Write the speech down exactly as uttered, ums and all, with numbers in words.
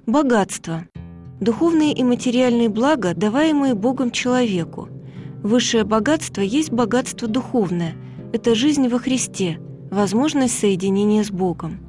Богатство. Духовные и материальные блага, даваемые Богом человеку. Высшее богатство есть богатство духовное. Это жизнь во Христе, возможность соединения с Богом.